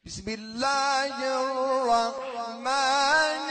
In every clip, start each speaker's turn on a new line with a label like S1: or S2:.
S1: بسم الله الرحمن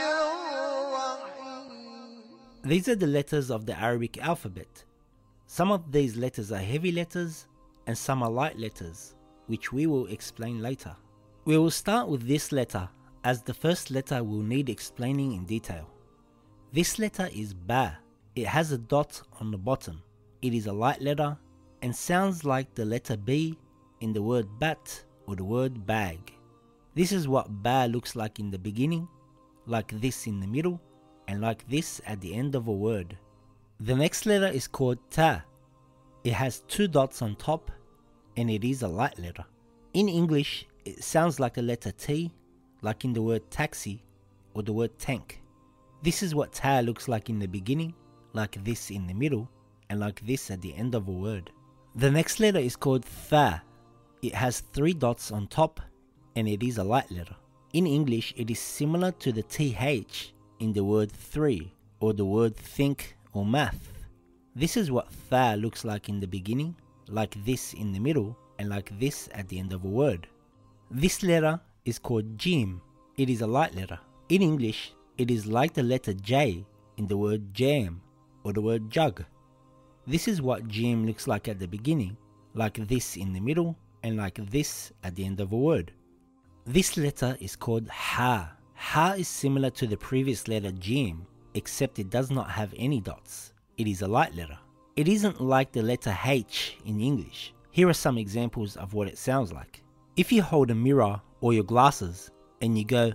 S1: الرحيم.
S2: These are the letters of the Arabic alphabet. Some of these letters are heavy letters and some are light letters, which we will explain later. We will start with this letter as the first letter will need explaining in detail. This letter is Ba. It has a dot on the bottom. It is a light letter and sounds like the letter B in the word bat or the word bag. This is what Ba looks like in the beginning, like this in the middle, and like this at the end of a word. The next letter is called Ta. It has two dots on top and it is a light letter. In English, it sounds like a letter T, like in the word taxi or the word tank. This is what Ta looks like in the beginning, like this in the middle, and like this at the end of a word. The next letter is called Tha. It has three dots on top and it is a light letter. In English, it is similar to the TH in the word three or the word think or math. This is what Tha looks like in the beginning, like this in the middle, and like this at the end of a word. This letter is called Jim. It is a light letter. In English, it is like the letter J in the word jam or the word jug. This is what Jim looks like at the beginning, like this in the middle, and like this at the end of a word. This letter is called Ha. Ha is similar to the previous letter Jim, except it does not have any dots. It is a light letter. It isn't like the letter H in English. Here are some examples of what it sounds like. If you hold a mirror or your glasses and you go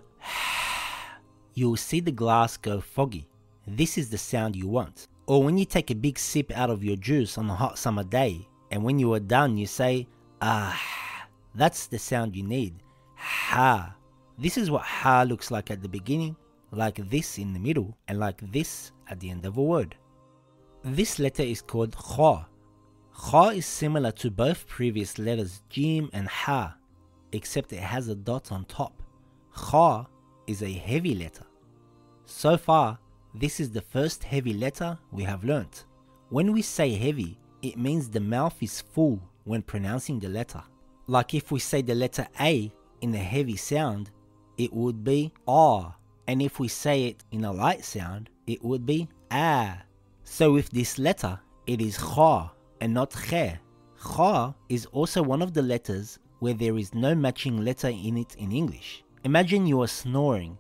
S2: you will see the glass go foggy. This is the sound you want. Or when you take a big sip out of your juice on a hot summer day and when you are done you say that's the sound you need. Ha. This is what Ha looks like at the beginning, like this in the middle, and like this at the end of a word. This letter is called Kha. Kha is similar to both previous letters Jim and Ha, except it has a dot on top. Kha is a heavy letter. So far, this is the first heavy letter we have learnt. When we say heavy, it means the mouth is full when pronouncing the letter. Like if we say the letter A in a heavy sound, it would be ah, and if we say it in a light sound, it would be ah. So with this letter, it is Kha and not Khe. Kha is also one of the letters where there is no matching letter in it in English. Imagine you are snoring.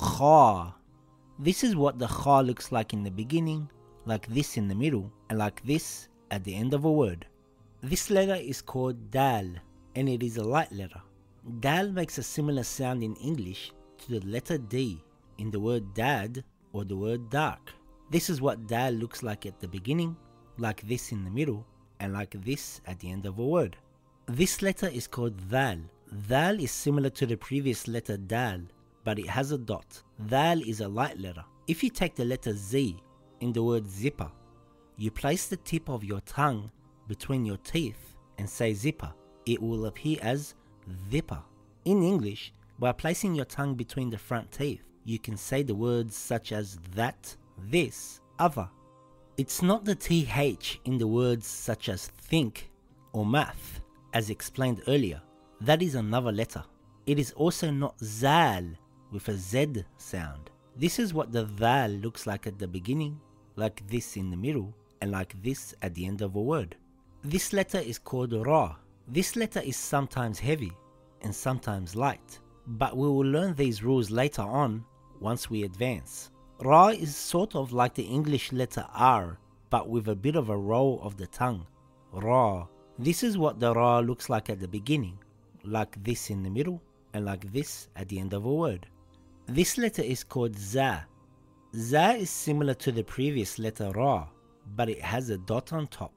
S2: Kha. This is what the Kha looks like in the beginning, like this in the middle, and like this at the end of a word. This letter is called Dal, and it is a light letter. Dal makes a similar sound in English to the letter D in the word dad or the word dark. This is what Dal looks like at the beginning, like this in the middle, and like this at the end of a word. This letter is called Dhal. Dhal is similar to the previous letter Dal, but it has a dot. Dhal is a light letter. If you take the letter Z in the word zipper, you place the tip of your tongue between your teeth and say zipper. It will appear as zipper. In English, by placing your tongue between the front teeth, you can say the words such as that, this, other. It's not the TH in the words such as think or math, as explained earlier. That is another letter. It is also not Zal with a Z sound. This is what the Dhal looks like at the beginning, like this in the middle, and like this at the end of a word. This letter is called Ra. This letter is sometimes heavy and sometimes light, but we will learn these rules later on once we advance. Ra is sort of like the English letter R, but with a bit of a roll of the tongue. Ra. This is what the Ra looks like at the beginning, like this in the middle, and like this at the end of a word. This letter is called Za. Za is similar to the previous letter Ra, but it has a dot on top.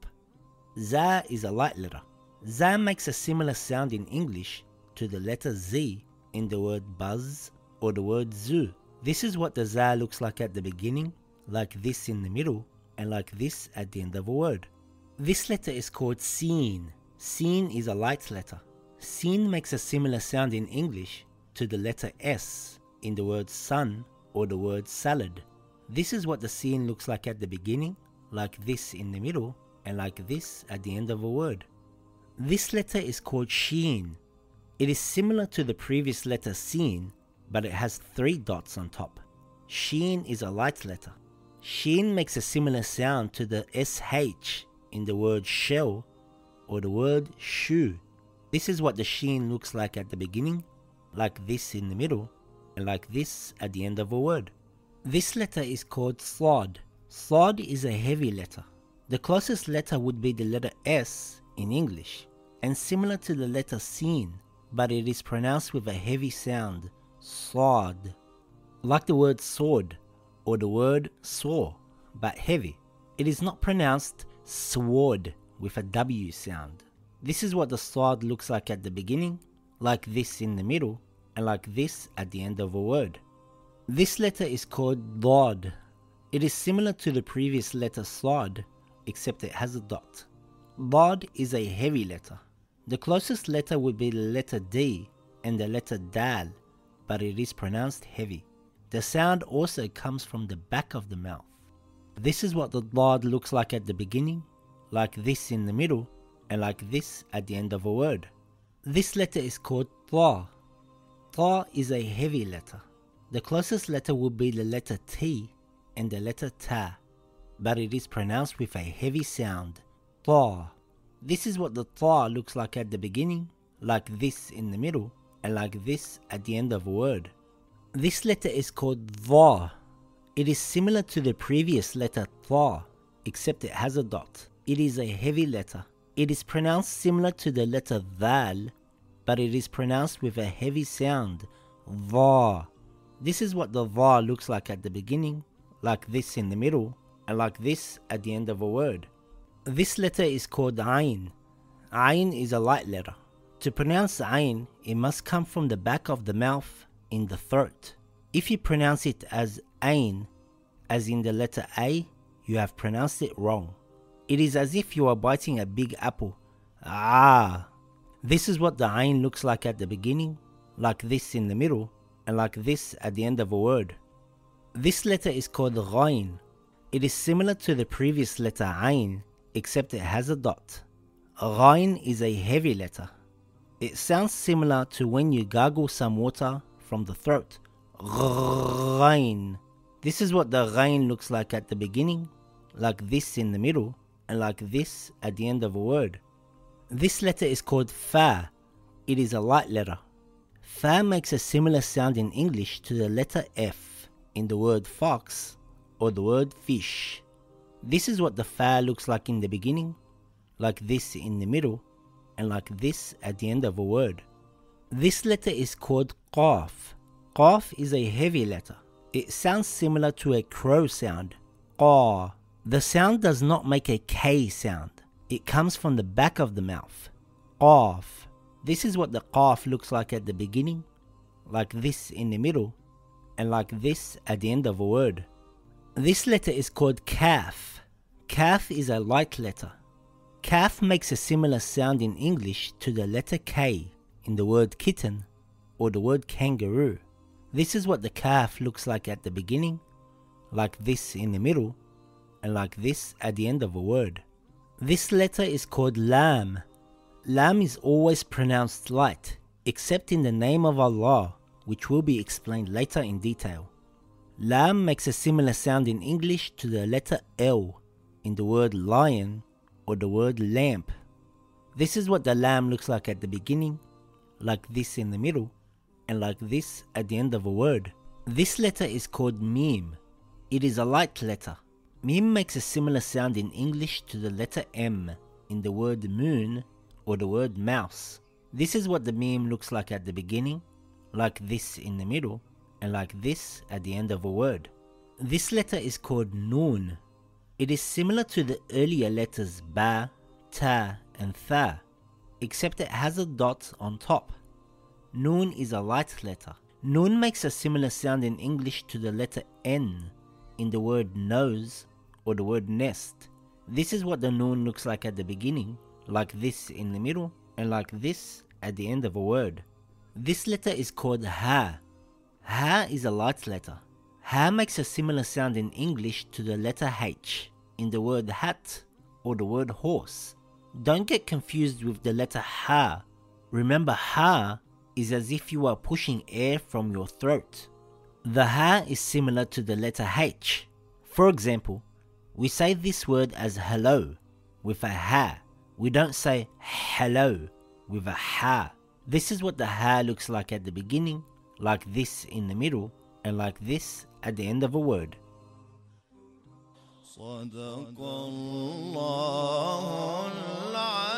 S2: Za is a light letter. Za makes a similar sound in English to the letter Z in the word buzz or the word zoo. This is what the Za looks like at the beginning, like this in the middle, and like this at the end of a word. This letter is called Sin. Sin is a light letter. Sin makes a similar sound in English to the letter S in the word sun or the word salad. This is what the Sin looks like at the beginning, like this in the middle, and like this at the end of a word. This letter is called Shin. It is similar to the previous letter Sin, but it has 3 dots on top. Shin is a light letter. Shin makes a similar sound to the SH in the word shell or the word shoe. This is what the Shin looks like at the beginning, like this in the middle, and like this at the end of a word. This letter is called Slod. Slod is a heavy letter. The closest letter would be the letter S in English, and similar to the letter Sin, but it is pronounced with a heavy sound, Slod. Like the word sword or the word saw, but heavy. It is not pronounced sword with a W sound. This is what the Slod looks like at the beginning, like this in the middle, and like this at the end of a word. This letter is called Dod. It is similar to the previous letter Slod, except it has a dot. Dod is a heavy letter. The closest letter would be the letter D and the letter Dal, but it is pronounced heavy. The sound also comes from the back of the mouth. This is what the Dod looks like at the beginning, like this in the middle, and like this at the end of a word. This letter is called Tha. Tha is a heavy letter. The closest letter would be the letter T and the letter Ta, but it is pronounced with a heavy sound, Tha. This is what the Tha looks like at the beginning, like this in the middle, and like this at the end of a word. This letter is called Dha. It is similar to the previous letter Tha, except it has a dot. It is a heavy letter. It is pronounced similar to the letter Dhal, but it is pronounced with a heavy sound, Dha. This is what the Dha looks like at the beginning, like this in the middle, and like this at the end of a word. This letter is called Ain. Ain is a light letter. To pronounce Ain, it must come from the back of the mouth in the throat. If you pronounce it as Ain, as in the letter A, you have pronounced it wrong. It is as if you are biting a big apple. Ah! This is what the Ain looks like at the beginning, like this in the middle, and like this at the end of a word. This letter is called Ghain. It is similar to the previous letter Ain, except it has a dot. Ghain is a heavy letter. It sounds similar to when you gargle some water from the throat. Ghain. This is what the Ghain looks like at the beginning, like this in the middle, and like this at the end of a word. This letter is called Fa. It is a light letter. Fa makes a similar sound in English to the letter F in the word fox or the word fish. This is what the Fa looks like in the beginning, like this in the middle, and like this at the end of a word. This letter is called Qaf. Qaf is a heavy letter. It sounds similar to a crow sound, Qa. The sound does not make a K sound. It comes from the back of the mouth. Qaf. This is what the Qaf looks like at the beginning, like this in the middle, and like this at the end of a word. This letter is called Kaf. Kaf is a light letter. Kaf makes a similar sound in English to the letter K in the word kitten or the word kangaroo. This is what the Kaf looks like at the beginning, like this in the middle, and like this at the end of a word. This letter is called Lam. Lam is always pronounced light, except in the name of Allah, which will be explained later in detail. Lam makes a similar sound in English to the letter L in the word lion or the word lamp. This is what the Lam looks like at the beginning, like this in the middle, and like this at the end of a word. This letter is called Mim. It is a light letter. Mim makes a similar sound in English to the letter M in the word moon or the word mouse. This is what the Mim looks like at the beginning, like this in the middle, and like this at the end of a word. This letter is called Nun. It is similar to the earlier letters Ba, Ta, and Tha, except it has a dot on top. Nun is a light letter. Nun makes a similar sound in English to the letter N in the word nose or the word nest. This is what the Nun looks like at the beginning, like this in the middle, and like this at the end of a word. This letter is called Ha. Ha is a light letter. Ha makes a similar sound in English to the letter H in the word hat or the word horse. Don't get confused with the letter Ha. Remember, Ha is as if you are pushing air from your throat. The ha is similar to the letter H. For example, we say this word as hello with a ha. We don't say hello with a ha. This is what the ha looks like at the beginning, like this in the middle, and like this at the end of a word.
S1: صدق الله العظيم.